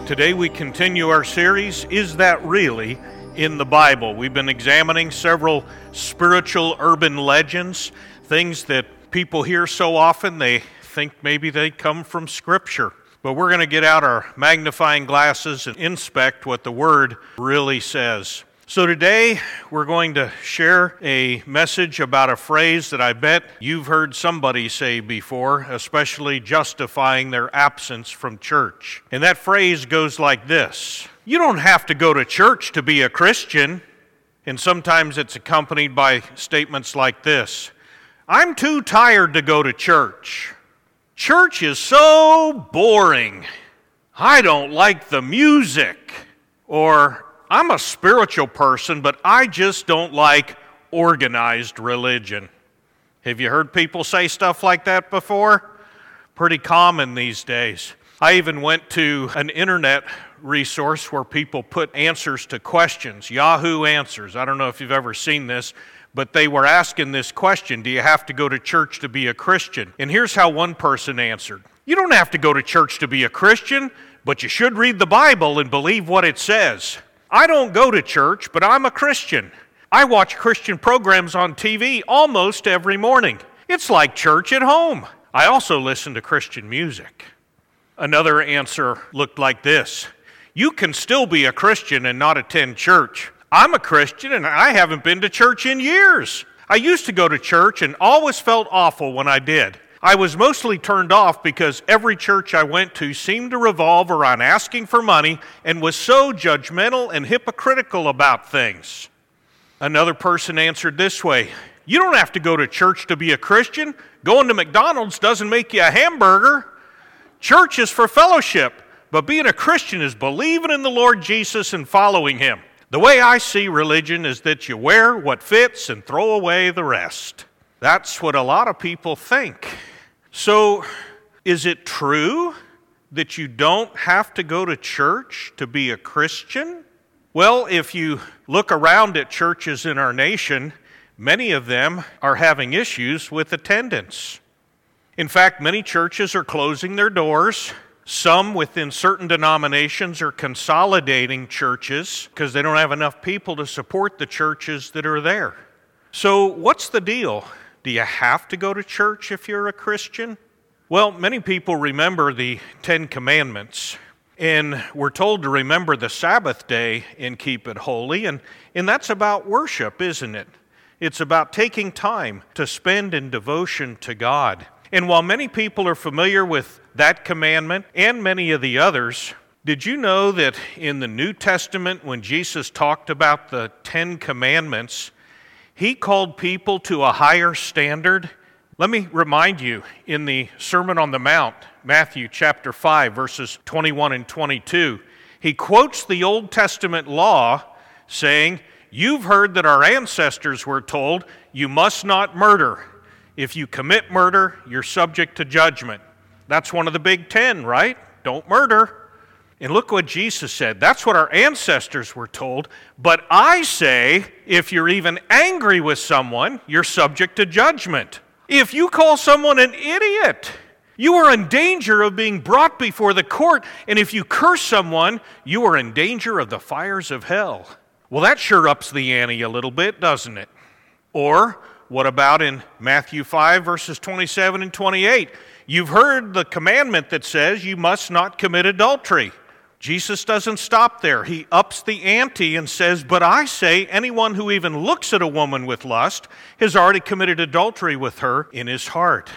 Today we continue our series, Is That Really in the Bible? We've been examining several spiritual urban legends, things that people hear so often they think maybe they come from Scripture. But we're going to get out our magnifying glasses and inspect what the Word really says. So today we're going to share a message about a phrase that I bet you've heard somebody say before, especially justifying their absence from church. And that phrase goes like this: you don't have to go to church to be a Christian. And sometimes it's accompanied by statements like this: I'm too tired to go to church. Church is so boring. I don't like the music. Or I'm a spiritual person, but I just don't like organized religion. Have you heard people say stuff like that before? Pretty common these days. I even went to an internet resource where people put answers to questions, Yahoo Answers. I don't know if you've ever seen this, but they were asking this question: do you have to go to church to be a Christian? And here's how one person answered: you don't have to go to church to be a Christian, but you should read the Bible and believe what it says. I don't go to church, but I'm a Christian. I watch Christian programs on TV almost every morning. It's like church at home. I also listen to Christian music. Another answer looked like this: you can still be a Christian and not attend church. I'm a Christian and I haven't been to church in years. I used to go to church and always felt awful when I did. I was mostly turned off because every church I went to seemed to revolve around asking for money and was so judgmental and hypocritical about things. Another person answered this way: you don't have to go to church to be a Christian. Going to McDonald's doesn't make you a hamburger. Church is for fellowship, but being a Christian is believing in the Lord Jesus and following Him. The way I see religion is that you wear what fits and throw away the rest. That's what a lot of people think. So, is it true that you don't have to go to church to be a Christian? Well, if you look around at churches in our nation, many of them are having issues with attendance. In fact, many churches are closing their doors. Some within certain denominations are consolidating churches because they don't have enough people to support the churches that are there. So, what's the deal? Do you have to go to church if you're a Christian? Well, many people remember the Ten Commandments, and we're told to remember the Sabbath day and keep it holy, and that's about worship, isn't it? It's about taking time to spend in devotion to God. And while many people are familiar with that commandment and many of the others, did you know that in the New Testament, when Jesus talked about the Ten Commandments, He called people to a higher standard? Let me remind you, in the Sermon on the Mount, Matthew chapter 5, verses 21 and 22, He quotes the Old Testament law saying, you've heard that our ancestors were told, you must not murder. If you commit murder, you're subject to judgment. That's one of the big 10, right? Don't murder. And look what Jesus said. That's what our ancestors were told. But I say, if you're even angry with someone, you're subject to judgment. If you call someone an idiot, you are in danger of being brought before the court. And if you curse someone, you are in danger of the fires of hell. Well, that sure ups the ante a little bit, doesn't it? Or what about in Matthew 5, verses 27 and 28? You've heard the commandment that says you must not commit adultery. Jesus doesn't stop there. He ups the ante and says, but I say anyone who even looks at a woman with lust has already committed adultery with her in his heart.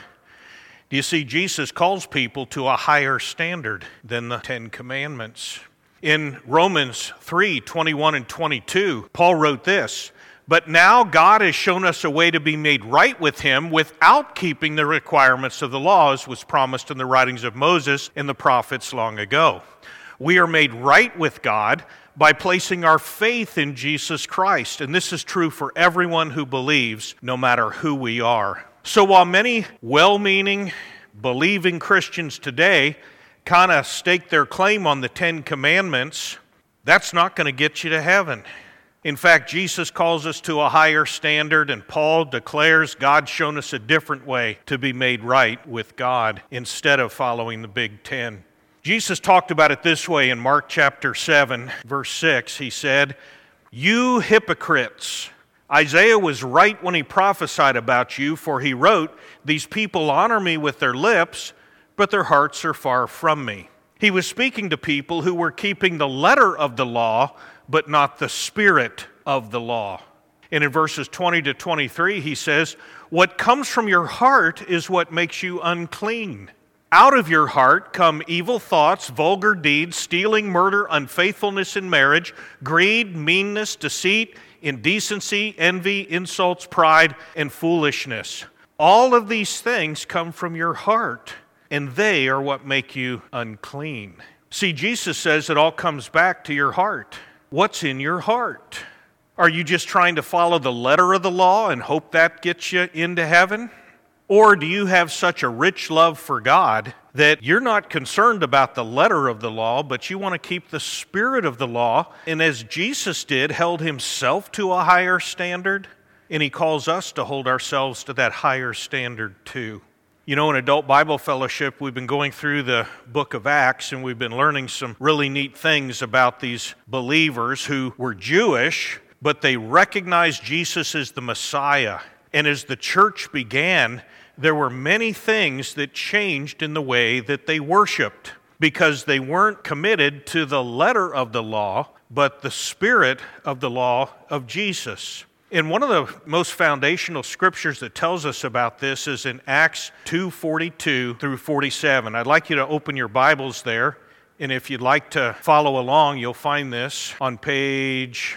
Do you see, Jesus calls people to a higher standard than the Ten Commandments. In Romans 3, 21 and 22, Paul wrote this: but now God has shown us a way to be made right with Him without keeping the requirements of the law, as was promised in the writings of Moses and the prophets long ago. We are made right with God by placing our faith in Jesus Christ, and this is true for everyone who believes, no matter who we are. So while many well-meaning, believing Christians today kind of stake their claim on the Ten Commandments, that's not going to get you to heaven. In fact, Jesus calls us to a higher standard, and Paul declares God's shown us a different way to be made right with God instead of following the Big Ten. Jesus talked about it this way in Mark chapter 7, verse 6. He said, "You hypocrites, Isaiah was right when he prophesied about you, for he wrote, 'These people honor me with their lips, but their hearts are far from me.'" He was speaking to people who were keeping the letter of the law, but not the spirit of the law. And in verses 20 to 23, he says, "What comes from your heart is what makes you unclean. Out of your heart come evil thoughts, vulgar deeds, stealing, murder, unfaithfulness in marriage, greed, meanness, deceit, indecency, envy, insults, pride, and foolishness. All of these things come from your heart, and they are what make you unclean." See, Jesus says it all comes back to your heart. What's in your heart? Are you just trying to follow the letter of the law and hope that gets you into heaven? Or do you have such a rich love for God that you're not concerned about the letter of the law, but you want to keep the spirit of the law, and as Jesus did, held himself to a higher standard, and he calls us to hold ourselves to that higher standard too. You know, in Adult Bible Fellowship, we've been going through the book of Acts, and we've been learning some really neat things about these believers who were Jewish, but they recognized Jesus as the Messiah. And as the church began, there were many things that changed in the way that they worshiped because they weren't committed to the letter of the law, but the spirit of the law of Jesus. And one of the most foundational scriptures that tells us about this is in Acts 2:42 through 47. I'd like you to open your Bibles there. And if you'd like to follow along, you'll find this on page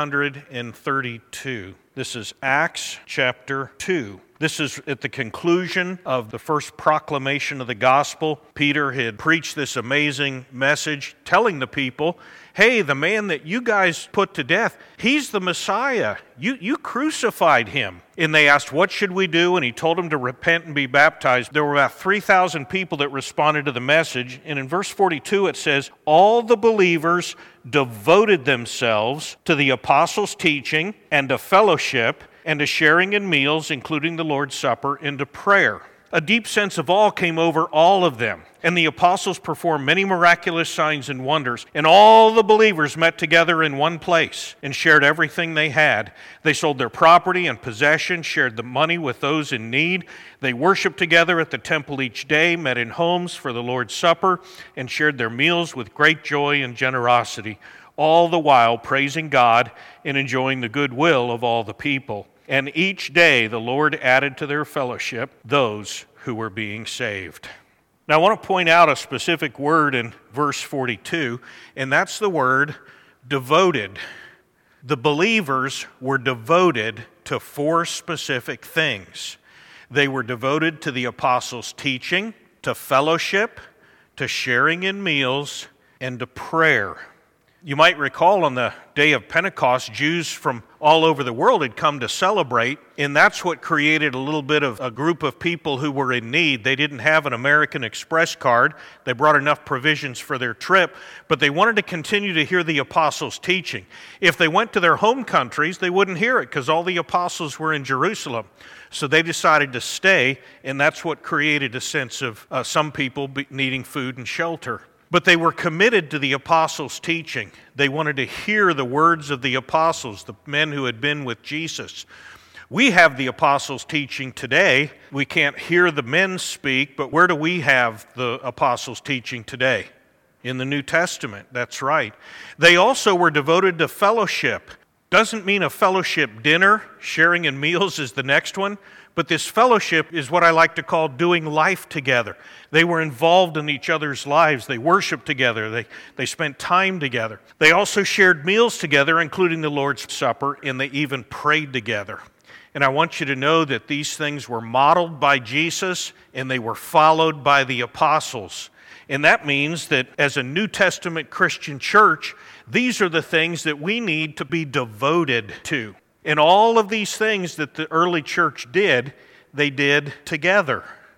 832. This is Acts chapter 2. This is at the conclusion of the first proclamation of the gospel. Peter had preached this amazing message telling the people, hey, the man that you guys put to death, he's the Messiah. You crucified him. And they asked, what should we do? And he told them to repent and be baptized. There were about 3,000 people that responded to the message. And in verse 42 it says, all the believers devoted themselves to the apostles' teaching and to fellowship and to sharing in meals, including the Lord's Supper, and to prayer. A deep sense of awe came over all of them, and the apostles performed many miraculous signs and wonders, and all the believers met together in one place and shared everything they had. They sold their property and possessions, shared the money with those in need. They worshiped together at the temple each day, met in homes for the Lord's Supper, and shared their meals with great joy and generosity, all the while praising God and enjoying the goodwill of all the people. And each day the Lord added to their fellowship those who were being saved. Now I want to point out a specific word in verse 42, and that's the word devoted. The believers were devoted to 4 specific things. They were devoted to the apostles' teaching, to fellowship, to sharing in meals, and to prayer. You might recall on the day of Pentecost, Jews from all over the world had come to celebrate, and that's what created a little bit of a group of people who were in need. They didn't have an American Express card. They brought enough provisions for their trip, but they wanted to continue to hear the apostles' teaching. If they went to their home countries, they wouldn't hear it because all the apostles were in Jerusalem. So they decided to stay, and that's what created a sense of some people needing food and shelter. But they were committed to the apostles' teaching. They wanted to hear the words of the apostles, the men who had been with Jesus. We have the apostles' teaching today. We can't hear the men speak, but where do we have the apostles' teaching today? In the New Testament, that's right. They also were devoted to fellowship. Doesn't mean a fellowship dinner, sharing in meals is the next one, but this fellowship is what I like to call doing life together. They were involved in each other's lives. They worshiped together. They spent time together. They also shared meals together, including the Lord's Supper, and they even prayed together. And I want you to know that these things were modeled by Jesus, and they were followed by the apostles. And that means that as a New Testament Christian church, these are the things that we need to be devoted to. And all of these things that the early church did, they did together.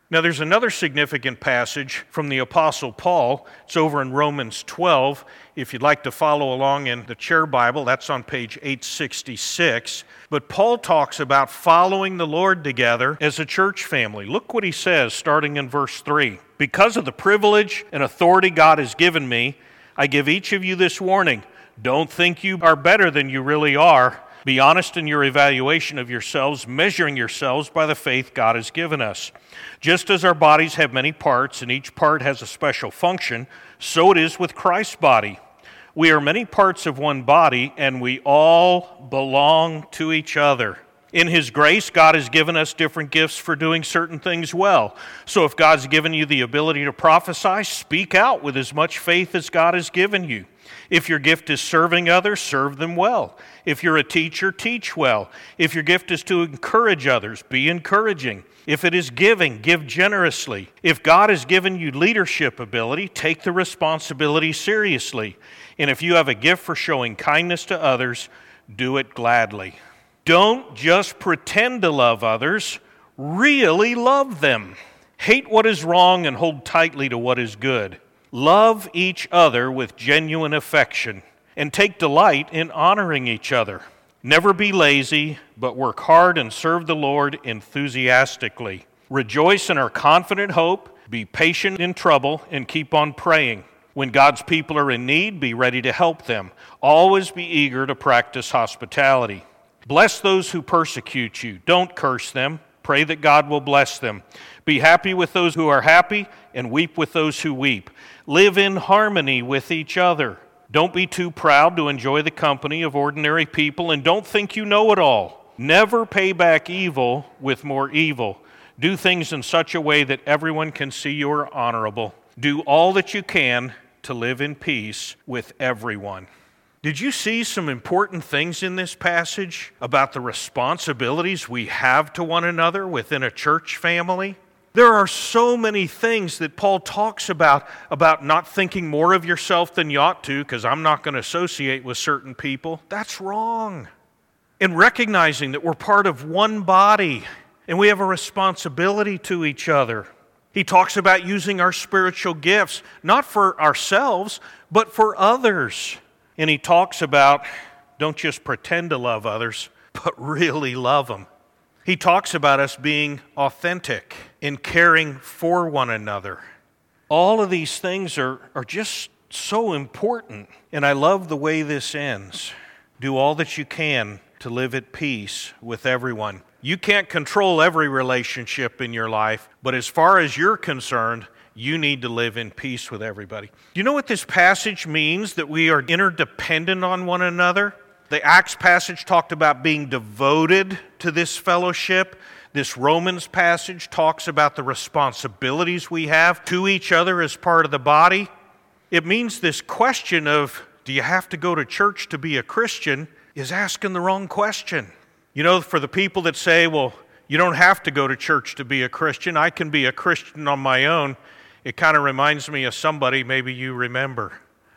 Now, there's another significant passage from the Apostle Paul. It's over in Romans 12. If you'd like to follow along in the chair Bible, that's on page 866. But Paul talks about following the Lord together as a church family. Look what he says, starting in verse 3. Because of the privilege and authority God has given me, I give each of you this warning. Don't think you are better than you really are. Be honest in your evaluation of yourselves, measuring yourselves by the faith God has given us. Just as our bodies have many parts, and each part has a special function, so it is with Christ's body. We are many parts of one body, and we all belong to each other. In His grace, God has given us different gifts for doing certain things well. So if God's given you the ability to prophesy, speak out with as much faith as God has given you. If your gift is serving others, serve them well. If you're a teacher, teach well. If your gift is to encourage others, be encouraging. If it is giving, give generously. If God has given you leadership ability, take the responsibility seriously. And if you have a gift for showing kindness to others, do it gladly. Don't just pretend to love others, really love them. Hate what is wrong and hold tightly to what is good. Love each other with genuine affection, and take delight in honoring each other. Never be lazy, but work hard and serve the Lord enthusiastically. Rejoice in our confident hope, be patient in trouble, and keep on praying. When God's people are in need, be ready to help them. Always be eager to practice hospitality. Bless those who persecute you. Don't curse them. Pray that God will bless them. Be happy with those who are happy, and weep with those who weep. Live in harmony with each other. Don't be too proud to enjoy the company of ordinary people, and don't think you know it all. Never pay back evil with more evil. Do things in such a way that everyone can see you are honorable. Do all that you can to live in peace with everyone. Did you see some important things in this passage about the responsibilities we have to one another within a church family? There are so many things that Paul talks about not thinking more of yourself than you ought to, because I'm not going to associate with certain people. That's wrong. And recognizing that we're part of one body and we have a responsibility to each other. He talks about using our spiritual gifts, not for ourselves, but for others. And he talks about don't just pretend to love others, but really love them. He talks about us being authentic in caring for one another. All of these things are just so important. And I love the way this ends. Do all that you can to live at peace with everyone. You can't control every relationship in your life, but as far as you're concerned, you need to live in peace with everybody. Do you know what this passage means? That we are interdependent on one another? The Acts passage talked about being devoted to this fellowship. This Romans passage talks about the responsibilities we have to each other as part of the body. It means this question of, do you have to go to church to be a Christian, is asking the wrong question. You know, for the people that say, well, you don't have to go to church to be a Christian, I can be a Christian on my own, it kind of reminds me of somebody maybe you remember.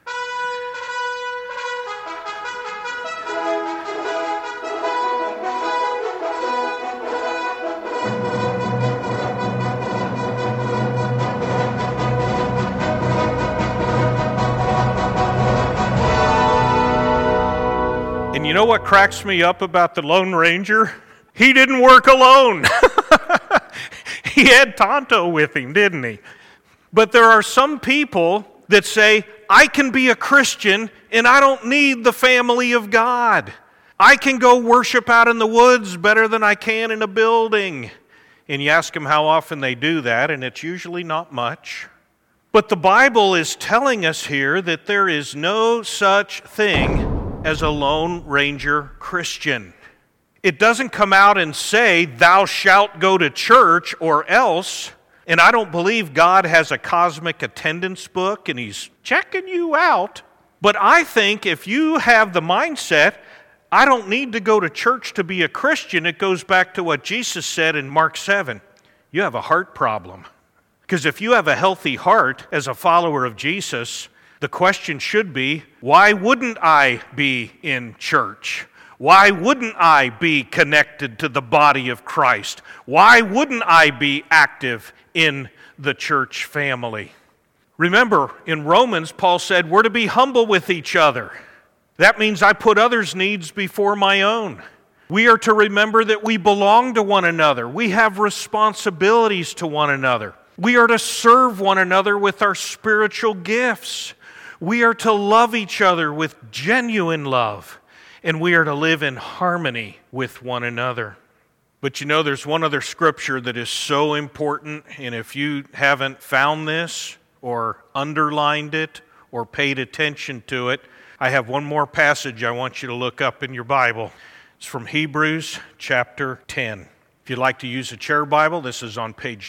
And you know what cracks me up about the Lone Ranger? He didn't work alone. He had Tonto with him, didn't he? But there are some people that say, I can be a Christian and I don't need the family of God. I can go worship out in the woods better than I can in a building. And you ask them how often they do that, and it's usually not much. But the Bible is telling us here that there is no such thing as a Lone Ranger Christian. It doesn't come out and say, thou shalt go to church or else. And I don't believe God has a cosmic attendance book and He's checking you out. But I think if you have the mindset, I don't need to go to church to be a Christian, it goes back to what Jesus said in Mark 7. You have a heart problem. Because if you have a healthy heart as a follower of Jesus, the question should be, why wouldn't I be in church? Why wouldn't I be connected to the body of Christ? Why wouldn't I be active in the church family? Remember, in Romans, Paul said we're to be humble with each other. That means I put others' needs before my own. We are to remember that we belong to one another. We have responsibilities to one another. We are to serve one another with our spiritual gifts. We are to love each other with genuine love. And we are to live in harmony with one another. But you know, there's one other scripture that is so important, and if you haven't found this or underlined it or paid attention to it, I have one more passage I want you to look up in your Bible. It's from Hebrews chapter 10. If you'd like to use a chair Bible, this is on page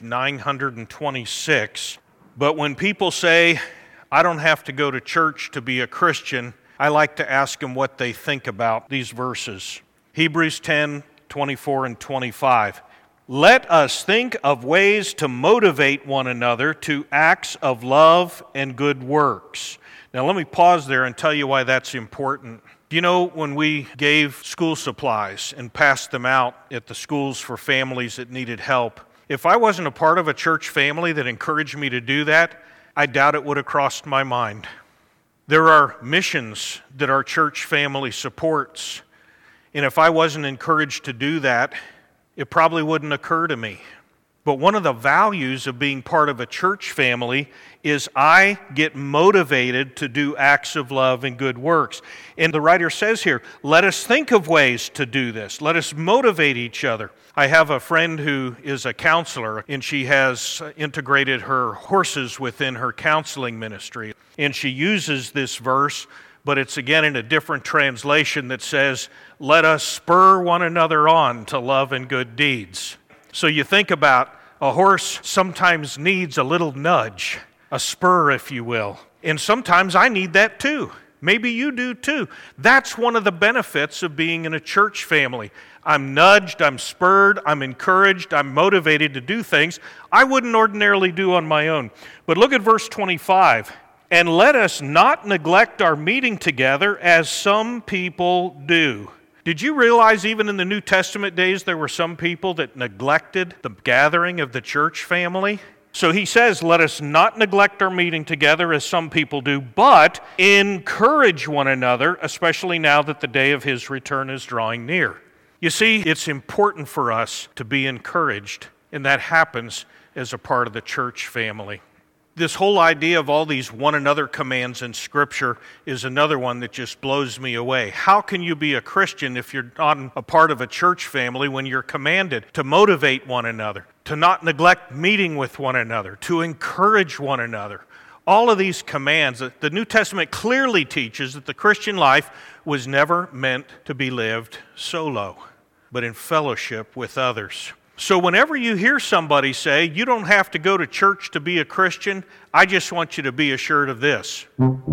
926. But when people say, I don't have to go to church to be a Christian, I like to ask them what they think about these verses. Hebrews 10, 24 and 25. Let us think of ways to motivate one another to acts of love and good works. Now let me pause there and tell you why that's important. You know, when we gave school supplies and passed them out at the schools for families that needed help, if I wasn't a part of a church family that encouraged me to do that, I doubt it would have crossed my mind. There are missions that our church family supports, and if I wasn't encouraged to do that, it probably wouldn't occur to me. But one of the values of being part of a church family is I get motivated to do acts of love and good works. And the writer says here, let us think of ways to do this. Let us motivate each other. I have a friend who is a counselor, and she has integrated her horses within her counseling ministry. And she uses this verse, but it's again in a different translation that says, let us spur one another on to love and good deeds. So you think about a horse sometimes needs a little nudge, a spur, if you will. And sometimes I need that too. Maybe you do too. That's one of the benefits of being in a church family. I'm nudged, I'm spurred, I'm encouraged, I'm motivated to do things I wouldn't ordinarily do on my own. But look at verse 25. And let us not neglect our meeting together as some people do. Did you realize even in the New Testament days there were some people that neglected the gathering of the church family? So he says, let us not neglect our meeting together as some people do, but encourage one another, especially now that the day of his return is drawing near. You see, it's important for us to be encouraged, and that happens as a part of the church family. This whole idea of all these one another commands in Scripture is another one that just blows me away. How can you be a Christian if you're not a part of a church family when you're commanded to motivate one another, to not neglect meeting with one another, to encourage one another? All of these commands, the New Testament clearly teaches that the Christian life was never meant to be lived solo, but in fellowship with others. So whenever you hear somebody say, you don't have to go to church to be a Christian, I just want you to be assured of this.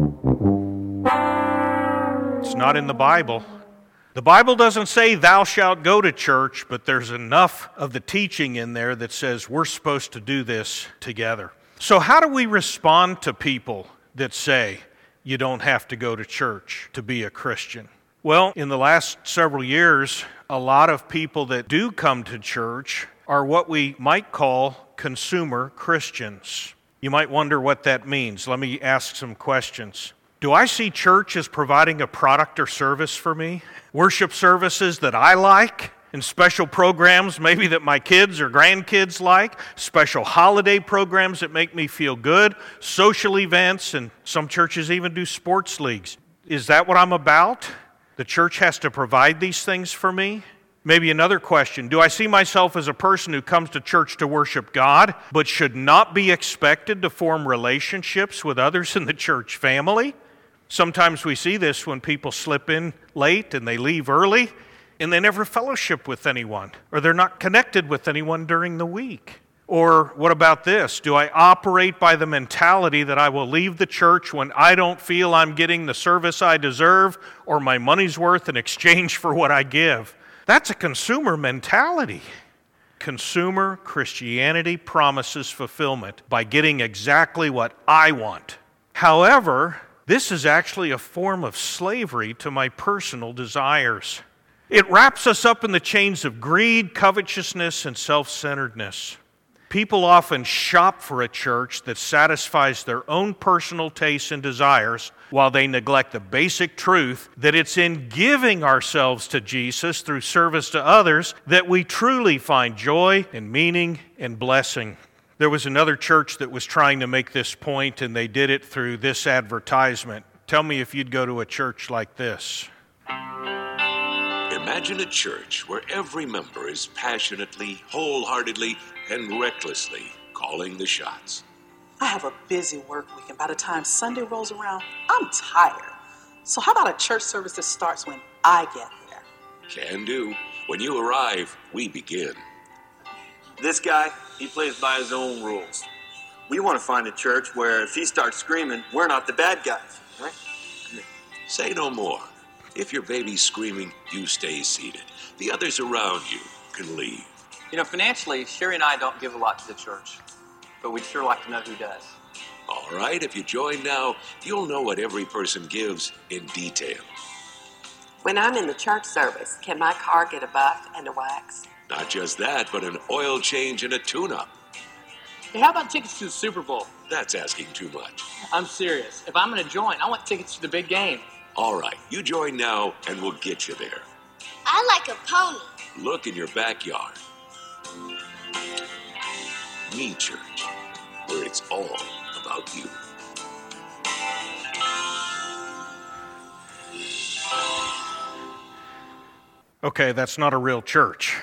It's not in the Bible. The Bible doesn't say thou shalt go to church, but there's enough of the teaching in there that says we're supposed to do this together. So how do we respond to people that say you don't have to go to church to be a Christian? Well, in the last several years, a lot of people that do come to church are what we might call consumer Christians. You might wonder what that means. Let me ask some questions. Do I see church as providing a product or service for me? Worship services that I like, and special programs maybe that my kids or grandkids like, special holiday programs that make me feel good, social events, and some churches even do sports leagues. Is that what I'm about? The church has to provide these things for me? Maybe another question. Do I see myself as a person who comes to church to worship God, but should not be expected to form relationships with others in the church family? Sometimes we see this when people slip in late and they leave early, and they never fellowship with anyone, or they're not connected with anyone during the week. Or what about this? Do I operate by the mentality that I will leave the church when I don't feel I'm getting the service I deserve or my money's worth in exchange for what I give? That's a consumer mentality. Consumer Christianity promises fulfillment by getting exactly what I want. However, this is actually a form of slavery to my personal desires. It wraps us up in the chains of greed, covetousness, and self-centeredness. People often shop for a church that satisfies their own personal tastes and desires while they neglect the basic truth that it's in giving ourselves to Jesus through service to others that we truly find joy and meaning and blessing. There was another church that was trying to make this point, and they did it through this advertisement. Tell me if you'd go to a church like this. Imagine a church where every member is passionately, wholeheartedly, and recklessly calling the shots. I have a busy work week, and by the time Sunday rolls around, I'm tired. So how about a church service that starts when I get there? Can do. When you arrive, we begin. This guy, he plays by his own rules. We want to find a church where if he starts screaming, we're not the bad guys, right? Say no more. If your baby's screaming, you stay seated. The others around you can leave. You know, financially, Sherry and I don't give a lot to the church, but we'd sure like to know who does. All right, if you join now, you'll know what every person gives in detail. When I'm in the church service, can my car get a buff and a wax? Not just that, but an oil change and a tune-up. Hey, how about tickets to the Super Bowl? That's asking too much. I'm serious. If I'm going to join, I want tickets to the big game. All right, you join now, and we'll get you there. I like a pony. Look in your backyard. Me Church, where it's all about you. Okay, that's not a real church.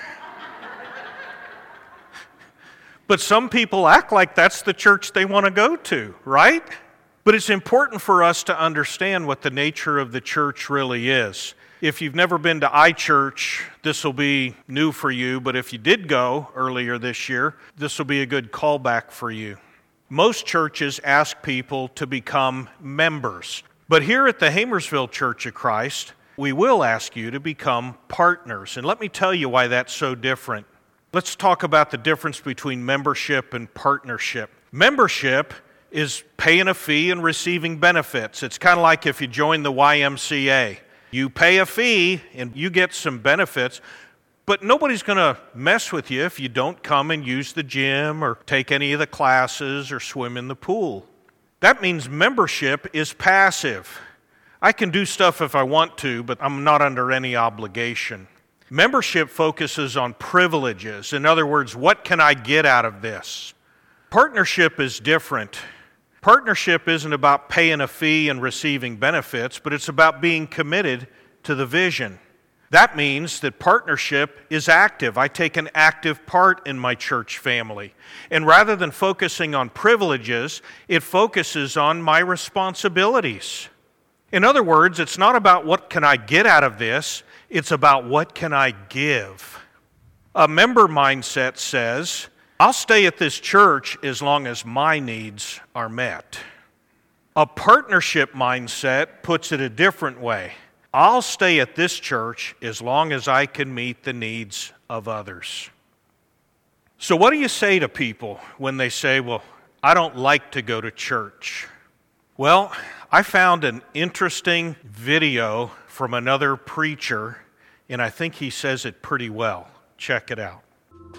But some people act like that's the church they want to go to, right? But it's important for us to understand what the nature of the church really is. If you've never been to iChurch, this will be new for you, but if you did go earlier this year, this will be a good callback for you. Most churches ask people to become members, but here at the Hamersville Church of Christ, we will ask you to become partners. And let me tell you why that's so different. Let's talk about the difference between membership and partnership. Membership is paying a fee and receiving benefits. It's kind of like if you join the YMCA. You pay a fee and you get some benefits, but nobody's going to mess with you if you don't come and use the gym or take any of the classes or swim in the pool. That means membership is passive. I can do stuff if I want to, but I'm not under any obligation. Membership focuses on privileges. In other words, what can I get out of this? Partnership is different. Partnership isn't about paying a fee and receiving benefits, but it's about being committed to the vision. That means that partnership is active. I take an active part in my church family. And rather than focusing on privileges, it focuses on my responsibilities. In other words, it's not about what can I get out of this, it's about what can I give. A member mindset says, I'll stay at this church as long as my needs are met. A partnership mindset puts it a different way. I'll stay at this church as long as I can meet the needs of others. So what do you say to people when they say, well, I don't like to go to church? Well, I found an interesting video from another preacher, and I think he says it pretty well. Check it out.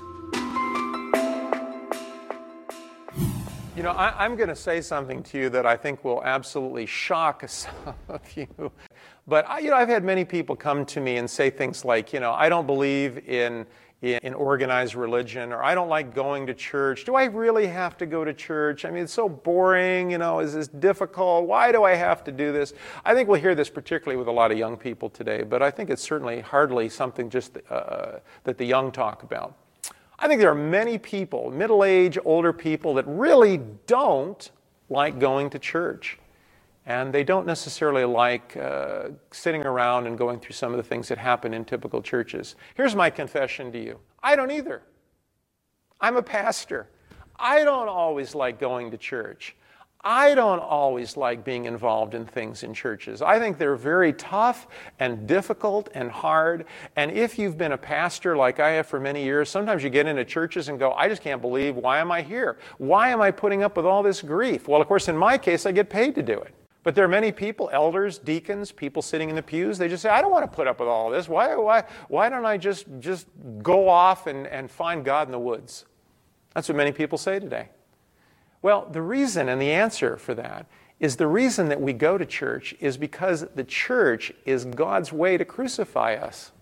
You know, I'm going to say something to you that I think will absolutely shock some of you. But I've had many people come to me and say things like, I don't believe in organized religion, or I don't like going to church. Do I really have to go to church? I mean, it's so boring, is this difficult? Why do I have to do this? I think we'll hear this particularly with a lot of young people today, but I think it's certainly hardly something just that the young talk about. I think there are many people, middle-aged, older people, that really don't like going to church. And they don't necessarily like sitting around and going through some of the things that happen in typical churches. Here's my confession to you. I don't either. I'm a pastor. I don't always like going to church. I don't always like being involved in things in churches. I think they're very tough and difficult and hard. And if you've been a pastor like I have for many years, sometimes you get into churches and go, I just can't believe, why am I here? Why am I putting up with all this grief? Well, of course, in my case, I get paid to do it. But there are many people, elders, deacons, people sitting in the pews, they just say, I don't want to put up with all this. Why don't I just go off and find God in the woods? That's what many people say today. Well, the reason and the answer for that is the reason that we go to church is because the church is God's way to crucify us.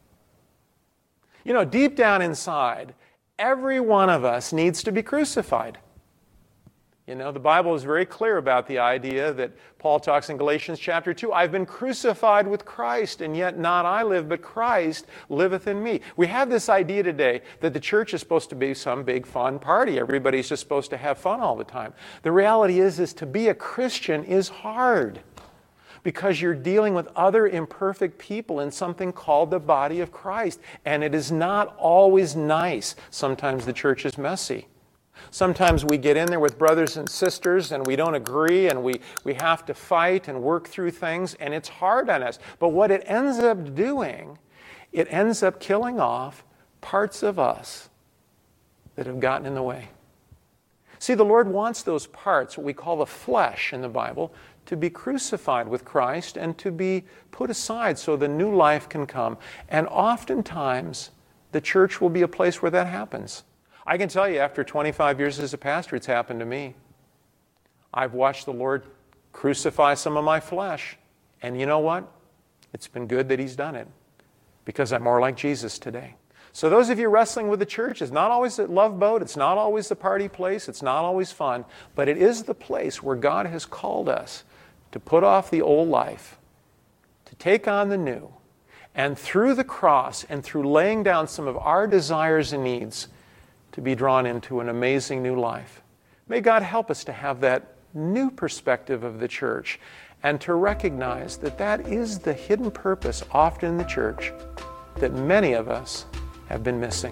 You know, deep down inside, every one of us needs to be crucified. You know, the Bible is very clear about the idea that Paul talks in Galatians chapter 2, I've been crucified with Christ, and yet not I live, but Christ liveth in me. We have this idea today that the church is supposed to be some big fun party. Everybody's just supposed to have fun all the time. The reality is to be a Christian is hard because you're dealing with other imperfect people in something called the body of Christ, and it is not always nice. Sometimes the church is messy. Sometimes we get in there with brothers and sisters and we don't agree and we have to fight and work through things and it's hard on us. But what it ends up doing, it ends up killing off parts of us that have gotten in the way. See, the Lord wants those parts, what we call the flesh in the Bible, to be crucified with Christ and to be put aside so the new life can come. And oftentimes, the church will be a place where that happens. I can tell you, after 25 years as a pastor, it's happened to me. I've watched the Lord crucify some of my flesh. And you know what? It's been good that He's done it because I'm more like Jesus today. So those of you wrestling with the church, it's not always a love boat. It's not always the party place. It's not always fun. But it is the place where God has called us to put off the old life, to take on the new, and through the cross and through laying down some of our desires and needs, to be drawn into an amazing new life. May God help us to have that new perspective of the church and to recognize that that is the hidden purpose often in the church that many of us have been missing.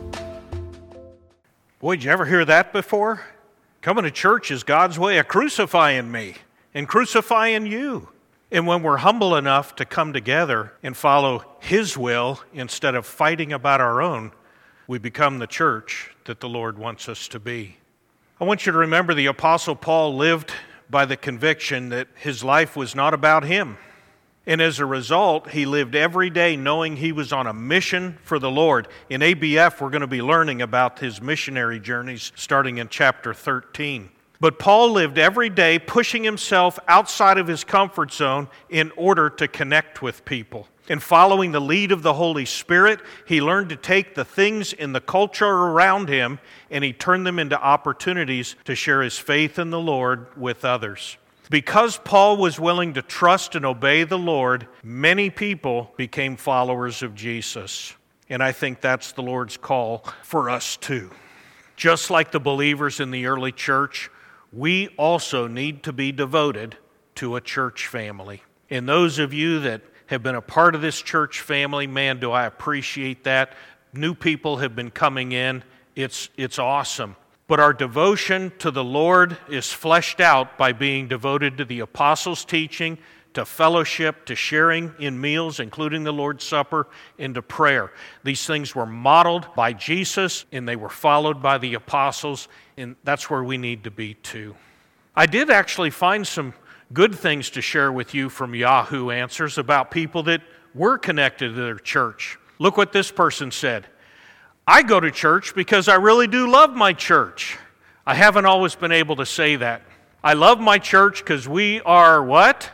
Boy, did you ever hear that before? Coming to church is God's way of crucifying me and crucifying you. And when we're humble enough to come together and follow His will instead of fighting about our own, we become the church that the Lord wants us to be. I want you to remember the Apostle Paul lived by the conviction that his life was not about him. And as a result, he lived every day knowing he was on a mission for the Lord. In ABF, we're going to be learning about his missionary journeys starting in chapter 13. But Paul lived every day pushing himself outside of his comfort zone in order to connect with people. And following the lead of the Holy Spirit, he learned to take the things in the culture around him and he turned them into opportunities to share his faith in the Lord with others. Because Paul was willing to trust and obey the Lord, many people became followers of Jesus. And I think that's the Lord's call for us too. Just like the believers in the early church, we also need to be devoted to a church family. And those of you that have been a part of this church family, man, do I appreciate that. New people have been coming in. It's awesome. But our devotion to the Lord is fleshed out by being devoted to the apostles' teaching, to fellowship, to sharing in meals, including the Lord's Supper, and to prayer. These things were modeled by Jesus, and they were followed by the apostles, and that's where we need to be too. I did actually find some good things to share with you from Yahoo Answers about people that were connected to their church. Look what this person said. I go to church because I really do love my church. I haven't always been able to say that. I love my church because we are what?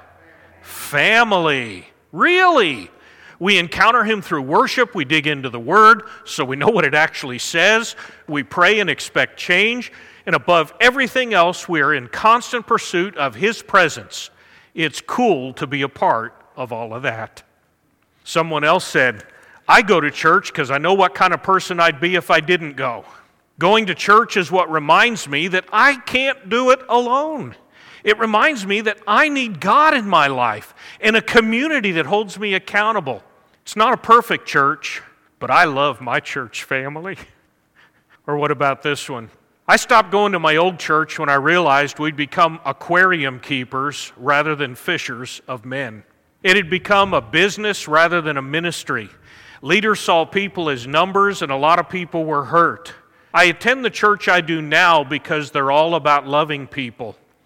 Family. Really? We encounter Him through worship. We dig into the Word so we know what it actually says. We pray and expect change. And above everything else, we are in constant pursuit of His presence. It's cool to be a part of all of that. Someone else said, I go to church because I know what kind of person I'd be if I didn't go. Going to church is what reminds me that I can't do it alone. It reminds me that I need God in my life and a community that holds me accountable. It's not a perfect church, but I love my church family. Or what about this one? I stopped going to my old church when I realized we'd become aquarium keepers rather than fishers of men. It had become a business rather than a ministry. Leaders saw people as numbers, and a lot of people were hurt. I attend the church I do now because they're all about loving people.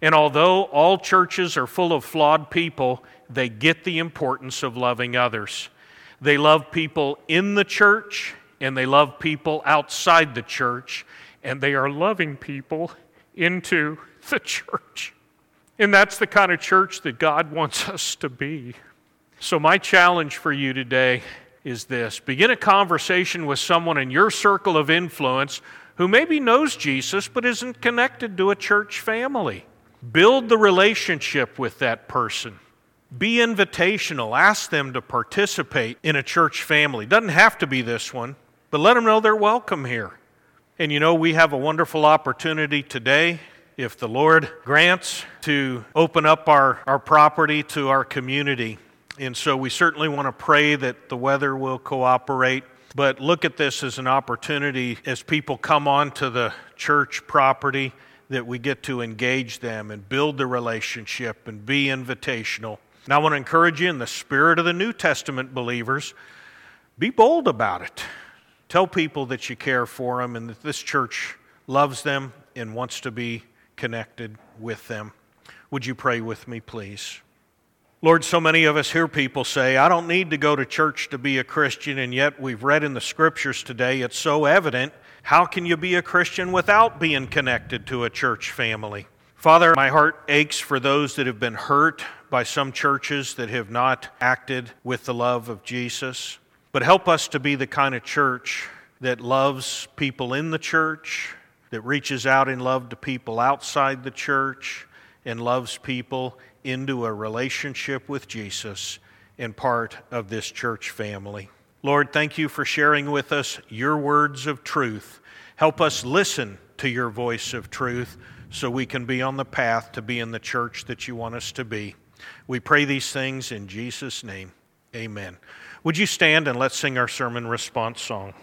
And although all churches are full of flawed people, they get the importance of loving others. They love people in the church, and they love people outside the church, and they are loving people into the church. And that's the kind of church that God wants us to be. So my challenge for you today is this. Begin a conversation with someone in your circle of influence who maybe knows Jesus but isn't connected to a church family. Build the relationship with that person. Be invitational. Ask them to participate in a church family. Doesn't have to be this one, but let them know they're welcome here. And you know, we have a wonderful opportunity today, if the Lord grants, to open up our property to our community. And so we certainly want to pray that the weather will cooperate. But look at this as an opportunity as people come onto the church property that we get to engage them and build the relationship and be invitational. And I want to encourage you in the spirit of the New Testament believers, be bold about it. Tell people that you care for them and that this church loves them and wants to be connected with them. Would you pray with me, please? Lord, so many of us hear people say, I don't need to go to church to be a Christian, and yet we've read in the Scriptures today, it's so evident. How can you be a Christian without being connected to a church family? Father, my heart aches for those that have been hurt by some churches that have not acted with the love of Jesus. But help us to be the kind of church that loves people in the church, that reaches out in love to people outside the church, and loves people into a relationship with Jesus and part of this church family. Lord, thank you for sharing with us your words of truth. Help us listen to your voice of truth so we can be on the path to be in the church that you want us to be. We pray these things in Jesus' name. Amen. Would you stand and let's sing our sermon response song.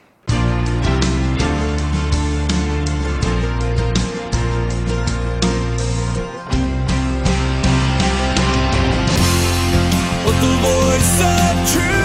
The voice of truth.